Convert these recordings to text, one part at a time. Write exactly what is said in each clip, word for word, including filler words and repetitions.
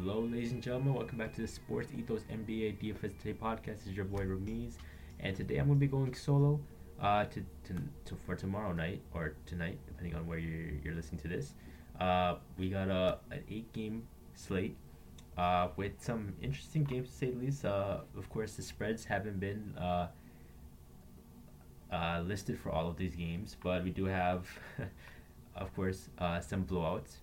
Hello, ladies and gentlemen. Welcome back to the Sports Ethos N B A D F S Today podcast. This is your boy Ramiz, and today I'm going to be going solo uh, to, to, to for tomorrow night or tonight, depending on where you're, you're listening to this. Uh, we got a an eight game slate uh, with some interesting games to say the least. Uh, of course, the spreads haven't been uh, uh, listed for all of these games, but we do have, of course, uh, some blowouts,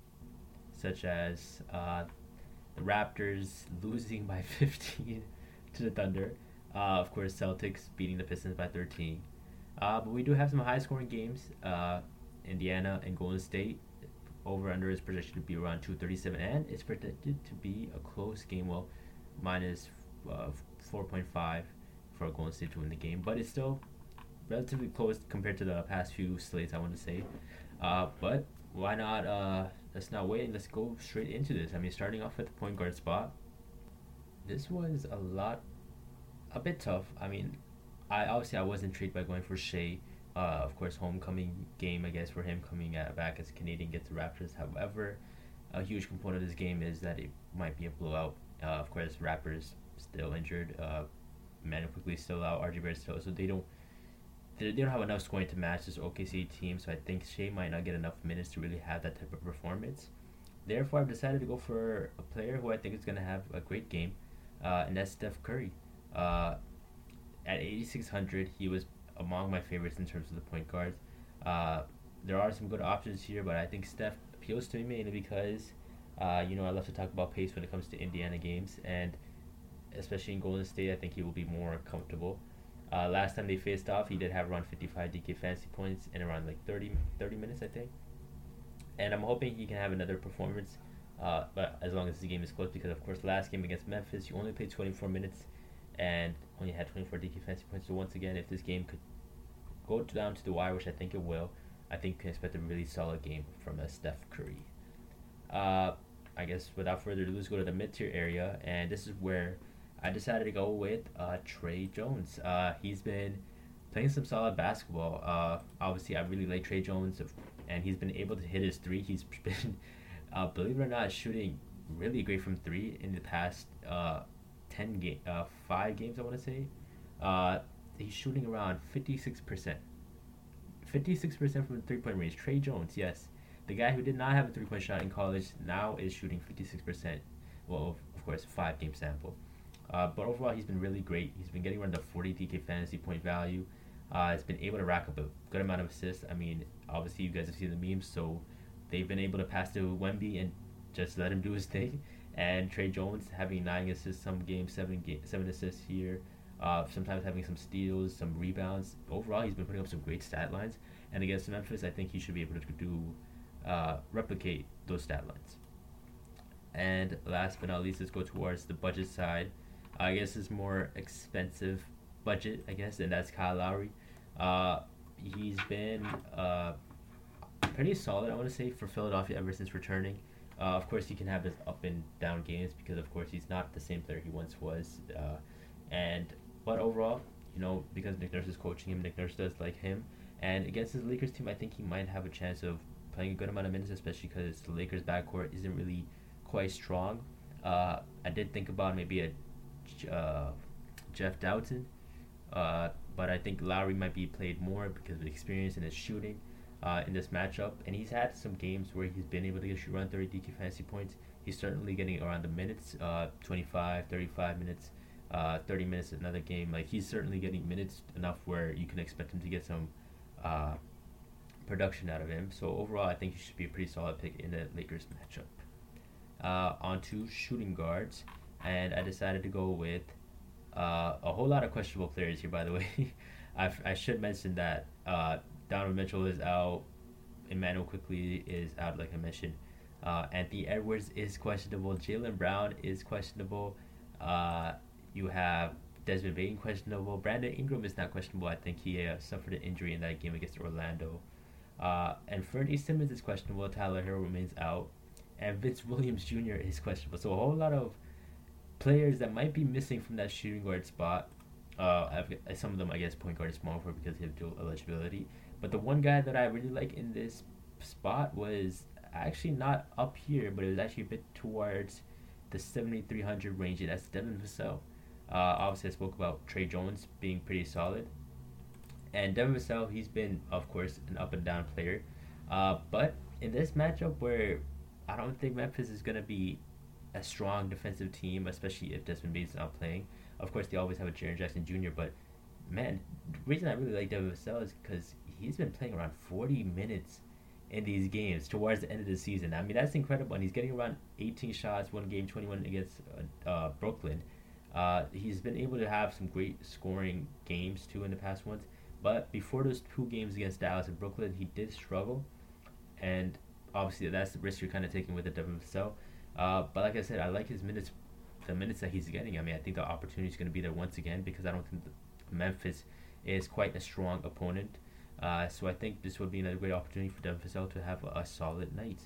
such as uh, the Raptors losing by fifteen to the Thunder. Uh, of course, Celtics beating the Pistons by thirteen. Uh, but we do have some high-scoring games. Uh, Indiana and Golden State. Over-under is projected to be around two thirty-seven, and it's predicted to be a close game. Well, minus uh, four point five for Golden State to win the game. But it's still relatively close compared to the past few slates, I want to say. Uh, but why not... Uh, Let's not wait and let's go straight into this. I mean, starting off at the point guard spot, this was a lot, a bit tough. I mean, I obviously I was intrigued by going for Shea. Uh, of course, homecoming game, I guess, for him coming at, back as Canadian gets the Raptors. However, a huge component of this game is that it might be a blowout. Uh, of course, Raptors still injured. Uh, Manu quickly still out. R J Barrett's still, so they don't they don't have enough scoring to match this O K C team, so I think Shea might not get enough minutes to really have that type of performance. Therefore, I've decided to go for a player who I think is going to have a great game, uh, and that's Steph Curry. Uh, at eighty-six hundred, he was among my favorites in terms of the point guards. Uh, there are some good options here, but I think Steph appeals to me mainly because, uh, you know, I love to talk about pace when it comes to Indiana games, and especially in Golden State, I think he will be more comfortable. Uh, last time they faced off, he did have around fifty-five D K fantasy points in around like thirty, thirty minutes, I think. And I'm hoping he can have another performance, uh, but as long as the game is close, because of course last game against Memphis, you only played twenty-four minutes and only had twenty-four D K fantasy points. So once again, if this game could go down to the wire, which I think it will, I think you can expect a really solid game from a Steph Curry. Uh, I guess without further ado, let's go to the mid-tier area, and this is where I decided to go with uh, Tre Jones. Uh, he's been playing some solid basketball. Uh, obviously, I really like Tre Jones, and he's been able to hit his three. He's been, uh, believe it or not, shooting really great from three in the past uh, ten game, uh, five games. I want to say, uh, he's shooting around fifty-six percent. fifty-six percent from the three-point range. Tre Jones, yes, the guy who did not have a three-point shot in college now is shooting fifty-six percent. Well, of course, five-game sample. Uh, but overall, he's been really great. He's been getting around the forty D K fantasy point value. Uh, he's been able to rack up a good amount of assists. I mean, obviously, you guys have seen the memes, so they've been able to pass to Wemby and just let him do his thing. And Tre Jones having nine assists some games, seven ga- seven assists here. Uh, sometimes having some steals, some rebounds. Overall, he's been putting up some great stat lines. And against Memphis, I think he should be able to do uh, replicate those stat lines. And last but not least, let's go towards the budget side. I guess it's more expensive budget, I guess, and that's Kyle Lowry. Uh, he's been uh, pretty solid, I want to say, for Philadelphia ever since returning. Uh, of course, he can have his up and down games because, of course, he's not the same player he once was. Uh, and but overall, you know, because Nick Nurse is coaching him, Nick Nurse does like him. And against his Lakers team, I think he might have a chance of playing a good amount of minutes, especially because the Lakers backcourt isn't really quite strong. Uh, I did think about maybe a Uh, Jeff Doughton, uh, but I think Lowry might be played more because of the experience and his shooting uh, in this matchup. And he's had some games where he's been able to get shoot around thirty D K fantasy points. He's certainly getting around the minutes, uh, twenty-five, thirty-five minutes, uh, thirty minutes another game. Like, he's certainly getting minutes enough where you can expect him to get some uh, production out of him. So overall, I think he should be a pretty solid pick in the Lakers matchup. Uh, on to shooting guards. And I decided to go with uh, a whole lot of questionable players here, by the way. I, I should mention that uh, Donovan Mitchell is out. Emmanuel quickly is out, like I mentioned. Uh, Anthony Edwards is questionable. Jaylen Brown is questionable. Uh, you have Desmond Bain questionable. Brandon Ingram is not questionable. I think he uh, suffered an injury in that game against Orlando. Uh, and Fernie Simmons is questionable. Tyler Hero remains out. And Vince Williams Junior is questionable. So a whole lot of players that might be missing from that shooting guard spot. Uh, I've, some of them, I guess, point guard is small for because they have dual eligibility. But the one guy that I really like in this spot was actually not up here, but it was actually a bit towards the seventy-three hundred range, and that's Devin Vassell. Uh, obviously, I spoke about Trey Jones being pretty solid. And Devin Vassell, he's been, of course, an up and down player. Uh, but in this matchup where I don't think Memphis is going to be a strong defensive team, especially if Desmond Bane's not playing. Of course, they always have a Jaren Jackson Junior, but man, the reason I really like Devin Vassell is because he's been playing around forty minutes in these games towards the end of the season. I mean, that's incredible. And he's getting around eighteen shots, one game, twenty-one against uh, uh, Brooklyn. Uh, he's been able to have some great scoring games, too, in the past ones. But before those two games against Dallas and Brooklyn, he did struggle. And obviously, that's the risk you're kind of taking with the Devin Vassell. Uh, but like I said, I like his minutes, the minutes that he's getting. I mean, I think the opportunity is going to be there once again because I don't think Memphis is quite a strong opponent. Uh, so I think this would be another great opportunity for Devin Vassell to have a, a solid night.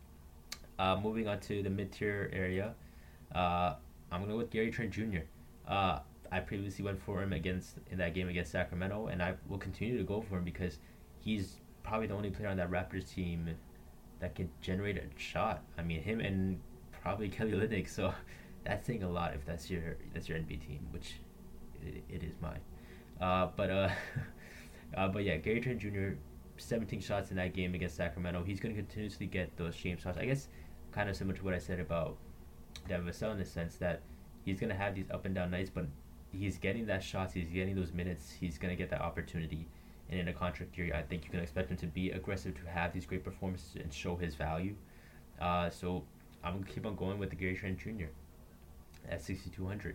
Uh, moving on to the mid-tier area, uh, I'm going to go with Gary Trent Junior Uh, I previously went for him against in that game against Sacramento, and I will continue to go for him because he's probably the only player on that Raptors team that can generate a shot. I mean, him and probably Kelly Olynyk. So that's saying a lot if that's your that's your N B A team, which it, it is mine. Uh, but uh, uh, but yeah, Gary Trent Junior seventeen shots in that game against Sacramento. He's going to continuously get those shame shots. I guess kind of similar to what I said about Devin Vassell in the sense that he's going to have these up and down nights, but he's getting that shots. He's getting those minutes. He's going to get that opportunity. And in a contract year, I think you can expect him to be aggressive, to have these great performances and show his value. Uh, so I'm going to keep on going with the Gary Trent Junior at sixty-two hundred.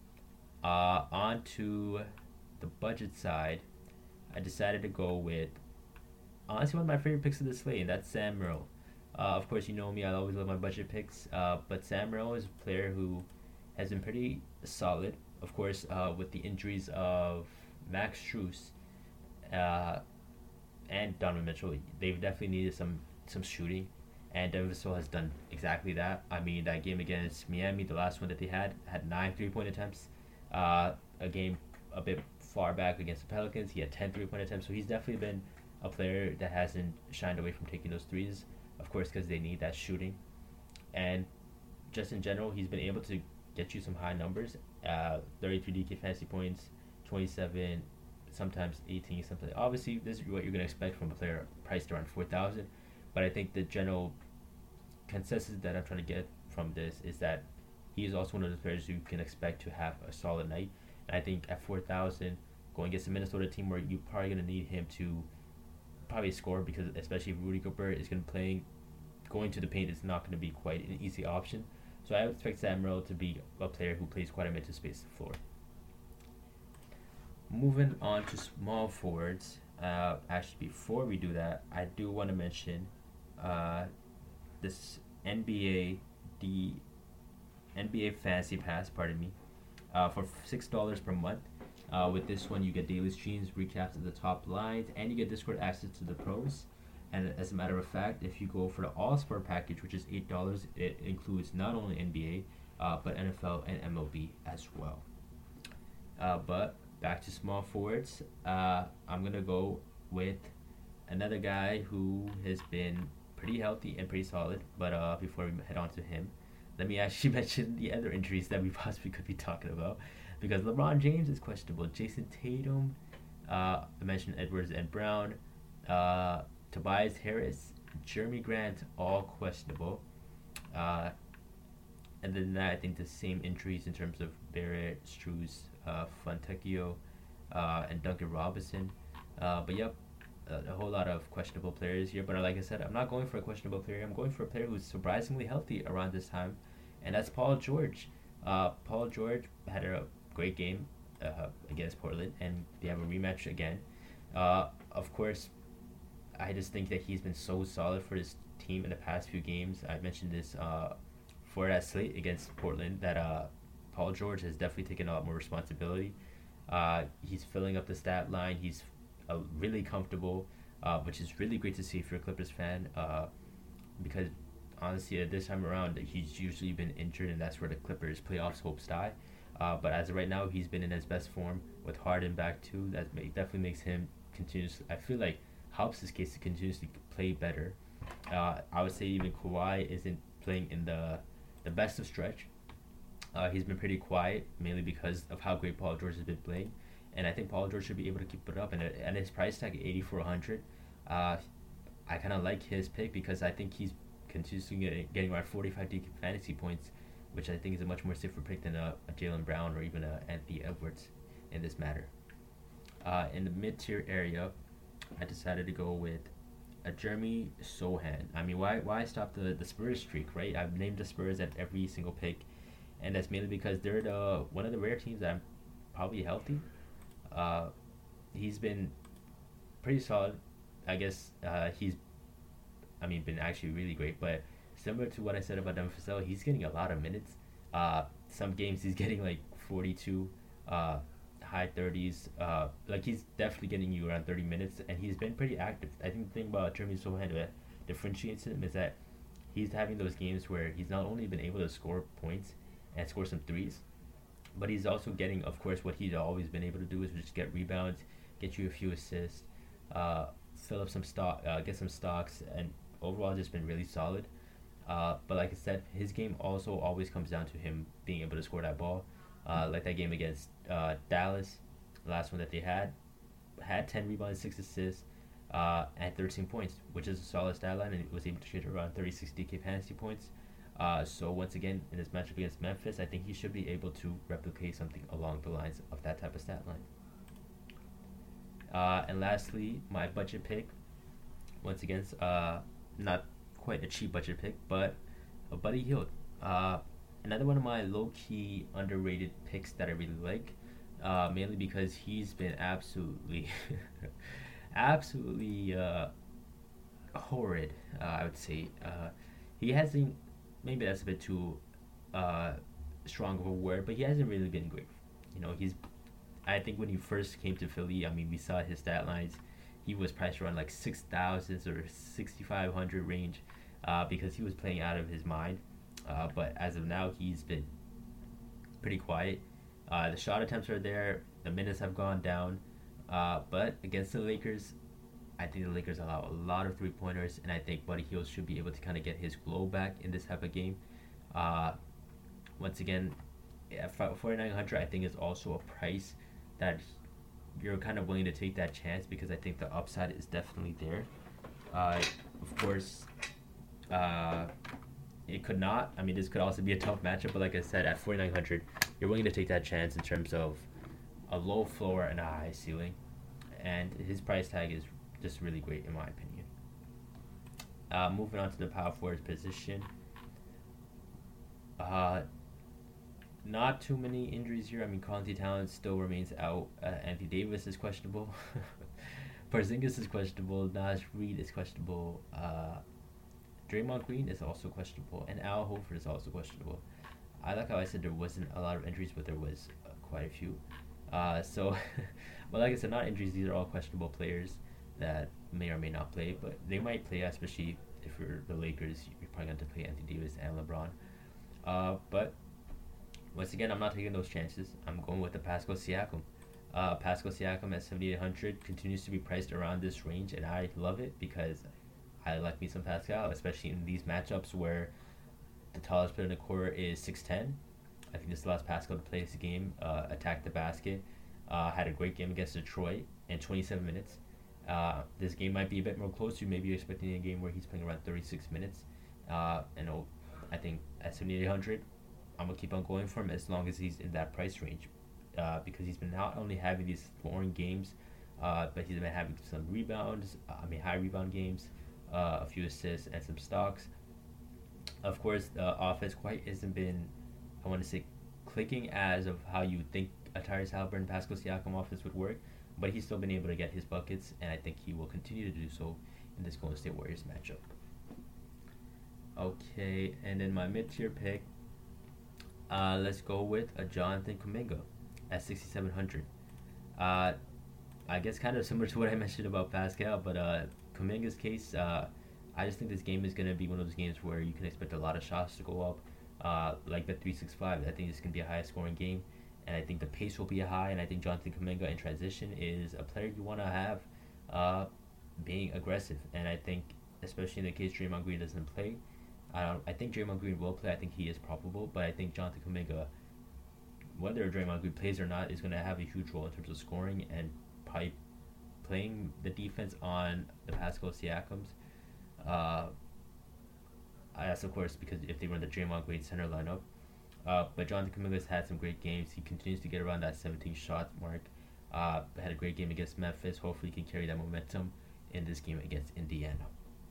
Uh, on to the budget side, I decided to go with honestly one of my favorite picks of the slate, and that's Sam Merrill. Uh, of course, you know me, I always love my budget picks, uh, but Sam Merrill is a player who has been pretty solid. Of course, uh, with the injuries of Max Strus uh, and Donovan Mitchell, they've definitely needed some, some shooting, and Devin Vassell has done exactly that. I mean, that game against Miami, the last one that they had, had nine three-point attempts. Uh, a game a bit far back against the Pelicans, he had ten three-point attempts, so he's definitely been a player that hasn't shined away from taking those threes, of course, because they need that shooting. And just in general, he's been able to get you some high numbers, uh, thirty-three D K fantasy points, twenty-seven, sometimes eighteen, something. Obviously, this is what you're going to expect from a player priced around four thousand, but I think the general consensus that I'm trying to get from this is that he is also one of the players you can expect to have a solid night. And I think at four thousand, going against a Minnesota team where you're probably going to need him to probably score, because especially if Rudy Gobert is going to play, going to the paint is not going to be quite an easy option. So I would expect Sam Merrill to be a player who plays quite a bit to space the floor. Moving on to small forwards. Uh, actually, before we do that, I do want to mention uh, this N B A, the N B A Fantasy Pass, pardon me, uh, for six dollars per month. Uh, with this one, you get daily streams, recaps of the top lines, and you get Discord access to the pros. And as a matter of fact, if you go for the All-Star package, which is eight dollars, it includes not only N B A, uh, but N F L and M L B as well. Uh, but back to small forwards, uh, I'm going to go with another guy who has been pretty healthy and pretty solid. But uh, before we head on to him, let me actually mention the other injuries that we possibly could be talking about. Because LeBron James is questionable. Jason Tatum, uh, I mentioned Edwards and Brown, uh, Tobias Harris, Jeremy Grant, all questionable. Uh, and then that, I think the same injuries in terms of Barrett, Strus, uh, Fontecchio, uh, and Duncan Robinson. Uh, but yep, a, a whole lot of questionable players here. But like I said, I'm not going for a questionable player. I'm going for a player who's surprisingly healthy around this time, and that's Paul George. Uh, Paul George had a great game uh, against Portland, and they have a rematch again. Uh, of course, I just think that he's been so solid for his team in the past few games. I mentioned this uh, for that slate against Portland, that uh, Paul George has definitely taken a lot more responsibility. Uh, he's filling up the stat line. He's uh, really comfortable, uh, which is really great to see if you're a Clippers fan, uh, because honestly, at this time around, he's usually been injured, and that's where the Clippers' playoffs hopes die. Uh, but as of right now, he's been in his best form with Harden back too. That may, definitely makes him continuously, I feel like, helps his case to continuously play better. Uh, I would say even Kawhi isn't playing in the the best of stretch, Uh, he's been pretty quiet, mainly because of how great Paul George has been playing, and I think Paul George should be able to keep it up. And at and his price tag eighty-four hundred, uh, I kind of like his pick because I think he's continuously getting, getting around forty-five D K fantasy points, which I think is a much more safer pick than a, a Jalen Brown or even a Anthony Edwards in this matter. Uh, in the mid tier area, I decided to go with a Jeremy Sohan. I mean, why why stop the, the Spurs streak, right? I've named the Spurs at every single pick, and that's mainly because they're the one of the rare teams that I'm probably healthy. Uh, he's been pretty solid. I guess uh, he's, I mean, been actually really great. But similar to what I said about Devin Vassell, he's getting a lot of minutes. Uh, some games he's getting like forty-two, uh, high thirties. Uh, like he's definitely getting you around thirty minutes, and he's been pretty active. I think the thing about Jeremy Sohan that differentiates him is that he's having those games where he's not only been able to score points and score some threes, but he's also getting, of course, what he's always been able to do is just get rebounds, get you a few assists, uh, fill up some stock, uh, get some stocks, and overall just been really solid. Uh, but like I said, his game also always comes down to him being able to score that ball. Uh, like that game against uh, Dallas, the last one that they had, had ten rebounds, six assists, uh, and thirteen points, which is a solid stat line, and was able to shoot around thirty-six D K fantasy points. Uh, so once again, in this matchup against Memphis, I think he should be able to replicate something along the lines of that type of stat line. Uh, and lastly, my budget pick, once again, uh, not quite a cheap budget pick, but a Buddy Hield. Uh, another one of my low-key underrated picks that I really like, uh, mainly because he's been absolutely, absolutely uh, horrid, uh, I would say. Uh, he hasn't, maybe that's a bit too uh, strong of a word, but he hasn't really been great. You know, he's, I think when he first came to Philly, I mean, we saw his stat lines. He was priced around like six thousands or sixty-five hundred range uh, because he was playing out of his mind. Uh, but as of now, he's been pretty quiet. Uh, the shot attempts are there. The minutes have gone down. Uh, but against the Lakers, I think the Lakers allow a lot of three-pointers, and I think Buddy Hield should be able to kind of get his glow back in this type of game. Uh, once again, forty-nine hundred I think is also a price that you're kind of willing to take that chance because I think the upside is definitely there. Uh, of course, uh, it could not. I mean, this could also be a tough matchup, but like I said, at forty-nine hundred, you're willing to take that chance in terms of a low floor and a high ceiling. And his price tag is just really great in my opinion. Uh, moving on to the power forward position. Uh, not too many injuries here. I mean, Karl-Anthony Towns still remains out. Uh, Anthony Davis is questionable. Porzingis is questionable. Naz Reid is questionable. Uh, Draymond Green is also questionable. And Al Horford is also questionable. I like how I said there wasn't a lot of injuries, but there was uh, quite a few. Uh, so, but like I said, not injuries. These are all questionable players that may or may not play, but they might play, especially if you're the Lakers. You're probably going to play Anthony Davis and LeBron. Uh, but once again, I'm not taking those chances. I'm going with the Pascal Siakam. Uh, Pascal Siakam at seventy-eight hundred continues to be priced around this range, and I love it because I like me some Pascal, especially in these matchups where the tallest player in the court is six ten. I think this allows Pascal to play his game, uh, attack the basket. Uh, had a great game against Detroit in twenty-seven minutes. Uh, this game might be a bit more closer. Maybe you're expecting a game where he's playing around thirty-six minutes. Uh, and I think at seventy-eight hundred, I'm going to keep on going for him as long as he's in that price range. Uh, because he's been not only having these scoring games, uh, but he's been having some rebounds, uh, I mean high rebound games, uh, a few assists, and some stocks. Of course, the offense quite hasn't been, I want to say, clicking as of how you would think a Tyrese Haliburton, Pascal Siakam offense would work, but he's still been able to get his buckets, and I think he will continue to do so in this Golden State Warriors matchup. Okay, and then my mid-tier pick, uh, let's go with a Jonathan Kuminga at sixty-seven hundred. Uh, I guess kind of similar to what I mentioned about Pascal, but uh, Kuminga's case, uh, I just think this game is going to be one of those games where you can expect a lot of shots to go up. Uh, like the three sixty-five, I think this can be a high scoring game, and I think the pace will be high, and I think Jonathan Kuminga in transition is a player you want to have uh, being aggressive, and I think especially in the case Draymond Green doesn't play, I don't, I think Draymond Green will play, I think he is probable, but I think Jonathan Kuminga whether Draymond Green plays or not is going to have a huge role in terms of scoring and probably playing the defense on the Pascal Siakams. Uh, that's of course because if they run the Draymond Green center lineup. Uh, but Jonathan Kuminga has had some great games. He continues to get around that seventeen shot mark. Uh, had a great game against Memphis. Hopefully, he can carry that momentum in this game against Indiana.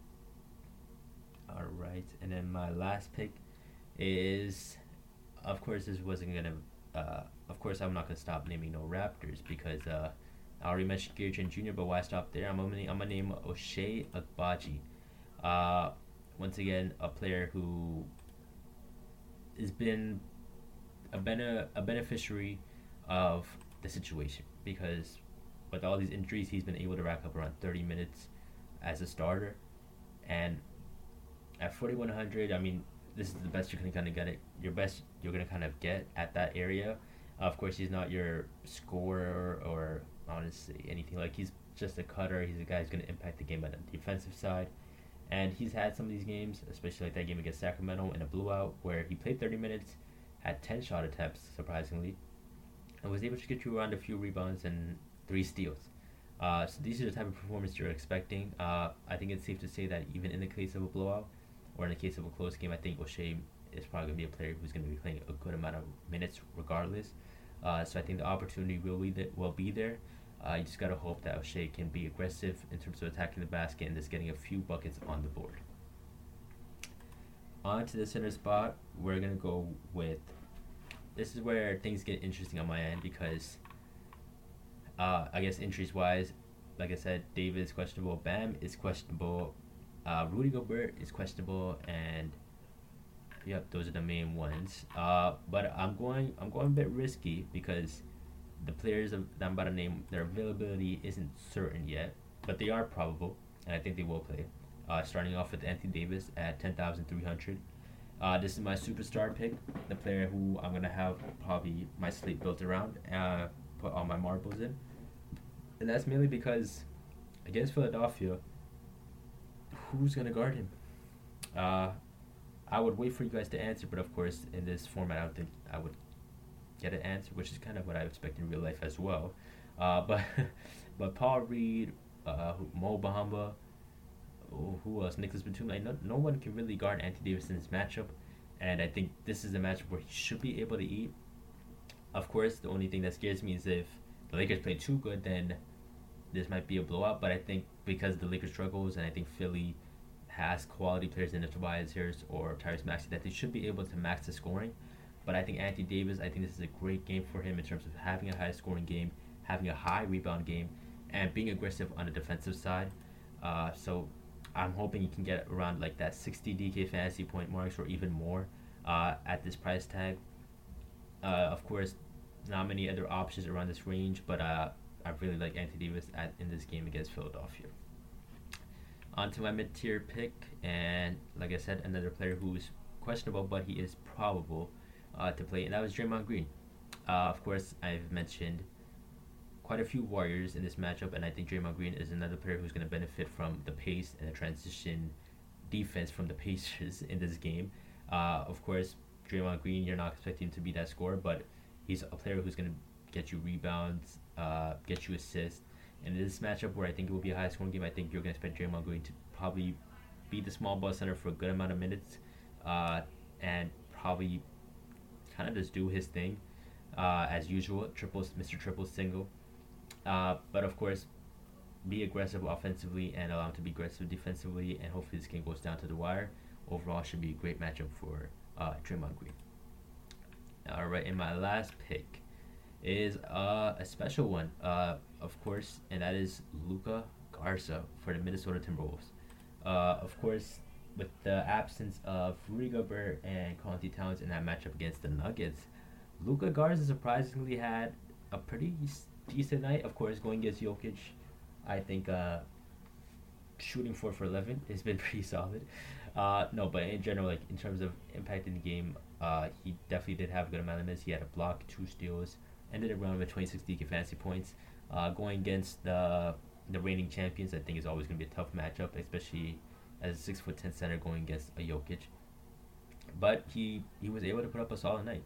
All right, and then my last pick is, of course, this wasn't gonna. Uh, of course, I'm not gonna stop naming no Raptors because uh, I already mentioned Gary Trent Junior But why stop there? I'm gonna I'm gonna name Ochai Agbaji. Uh, once again, a player who has been a bene- a beneficiary of the situation because with all these injuries, he's been able to rack up around thirty minutes as a starter, and at forty-one hundred, I mean, this is the best you're gonna kind of get it. Your best you're gonna kind of get at that area. Uh, of course, he's not your scorer or honestly anything like. He's just a cutter. He's a guy who's gonna impact the game on the defensive side, and he's had some of these games, especially like that game against Sacramento in a blowout where he played thirty minutes, had ten shot attempts surprisingly, and was able to get you around a few rebounds and three steals. Uh, so these are the type of performance you're expecting. Uh, I think it's safe to say that even in the case of a blowout, or in the case of a close game, I think Ochai is probably going to be a player who's going to be playing a good amount of minutes regardless. Uh, so I think the opportunity will be, th- will be there. Uh, you just got to hope that Ochai can be aggressive in terms of attacking the basket and just getting a few buckets on the board. On to the center spot, we're going to go with... This is where things get interesting on my end because, uh, I guess injuries-wise, like I said, David is questionable, Bam is questionable, Uh, Rudy Gobert is questionable, and yep, those are the main ones. Uh, but I'm going, I'm going a bit risky because the players of, that I'm about to name, their availability isn't certain yet, but they are probable, and I think they will play. Uh, starting off with Anthony Davis at ten thousand three hundred. Uh, this is my superstar pick, the player who I'm gonna have probably my slate built around, uh, put all my marbles in, and that's mainly because against Philadelphia, who's going to guard him? Uh, I would wait for you guys to answer, but of course, in this format, I don't think I would get an answer, which is kind of what I expect in real life as well. Uh, but but Paul Reed, uh, Mo Bamba, oh, who else? Nicholas Batum. Like no, no one can really guard Anthony Davis in this matchup, and I think this is a matchup where he should be able to eat. Of course, the only thing that scares me is if the Lakers play too good, then this might be a blowout, but I think because the Lakers struggles and I think Philly has quality players in the Tobias Harris or Tyrese Maxey that they should be able to max the scoring. But I think Anthony Davis, I think this is a great game for him in terms of having a high scoring game, having a high rebound game, and being aggressive on the defensive side. Uh, so I'm hoping he can get around like that sixty D K fantasy point marks or even more uh, at this price tag. Uh, of course, not many other options around this range, but uh, I really like Anthony Davis at, in this game against Philadelphia. On to my mid-tier pick, and like I said, another player who is questionable, but he is probable uh, to play, and that was Draymond Green. Uh, of course, I've mentioned quite a few Warriors in this matchup, and I think Draymond Green is another player who's going to benefit from the pace and the transition defense from the Pacers in this game. Uh, of course, Draymond Green, you're not expecting him to be that scorer, but he's a player who's going to get you rebounds, uh, get you assists. And in this matchup where I think it will be a high scoring game, I think you're going to expect Draymond Green to probably be the small ball center for a good amount of minutes uh, and probably kind of just do his thing uh, as usual, triples, Mister Triple Single. Uh, but of course, be aggressive offensively and allow him to be aggressive defensively, and hopefully this game goes down to the wire. Overall, should be a great matchup for uh, Draymond Green. All right, and my last pick is uh, a special one, uh, of course, and that is Luka Garza for the Minnesota Timberwolves. Uh, of course, with the absence of Rudy Gobert and Karl-Anthony Towns in that matchup against the Nuggets, Luka Garza surprisingly had a pretty decent night. Of course, going against Jokic, I think uh, shooting four for eleven has been pretty solid. Uh, no, but in general, like in terms of impacting the game, uh, he definitely did have a good amount of minutes. He had a block, two steals, ended around with twenty-six D K fantasy points. Uh, going against the the reigning champions, I think is always going to be a tough matchup, especially as a six foot ten center going against a Jokic. But he he was able to put up a solid night,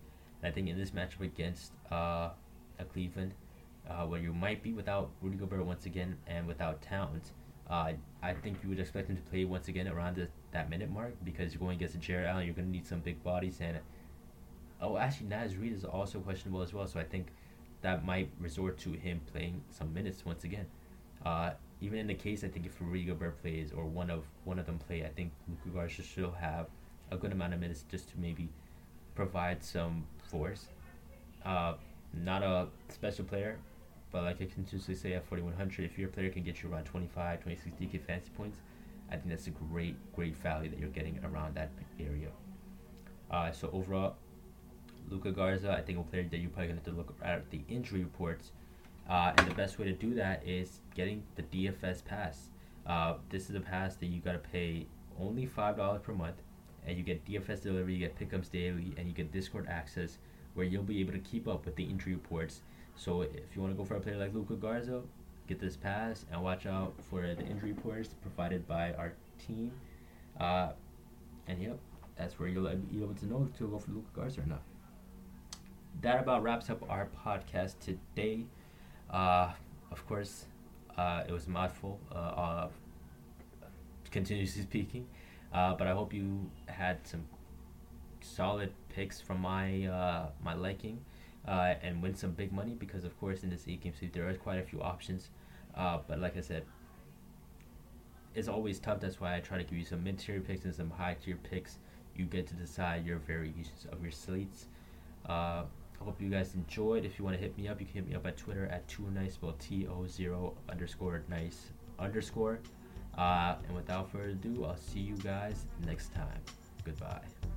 And I think in this matchup against uh, a Cleveland, uh, where you might be without Rudy Gobert once again and without Towns, uh, I think you would expect him to play once again around the, that minute mark, because you're going against Jarrett Allen. You're going to need some big bodies, and oh, actually, Naz Reid is also questionable as well. So I think that might resort to him playing some minutes once again. Uh, even in the case, I think if Rudy Gobert plays or one of one of them play, I think Luka Garza should still have a good amount of minutes just to maybe provide some force. Uh, not a special player, but like I continuously say at forty-one hundred, if your player can get you around twenty-five, twenty-six D K fantasy points, I think that's a great, great value that you're getting around that area. Uh, so overall, Luka Garza, I think a player that you're probably going to have to look at the injury reports. Uh, and the best way to do that is getting the D F S pass. Uh, this is a pass that you got to pay only five dollars per month, and you get D F S delivery, you get pickups daily, and you get Discord access where you'll be able to keep up with the injury reports. So if you want to go for a player like Luka Garza, get this pass and watch out for the injury reports provided by our team. Uh, and yep, that's where you'll be able to know to go for Luka Garza or not. That about wraps up our podcast today. Uh, of course, uh, it was a mouthful, uh, uh, continuously speaking, uh, but I hope you had some solid picks from my uh, my liking, uh, and win some big money, because of course in this eight game sweep there are quite a few options, uh, but like I said, it's always tough. That's why I try to give you some mid-tier picks and some high-tier picks. You get to decide your variations of your slates. Uh, I hope you guys enjoyed. If you want to hit me up, you can hit me up at Twitter at Too Nice, spelled T O zero underscore nice underscore. Uh, and without further ado, I'll see you guys next time. Goodbye.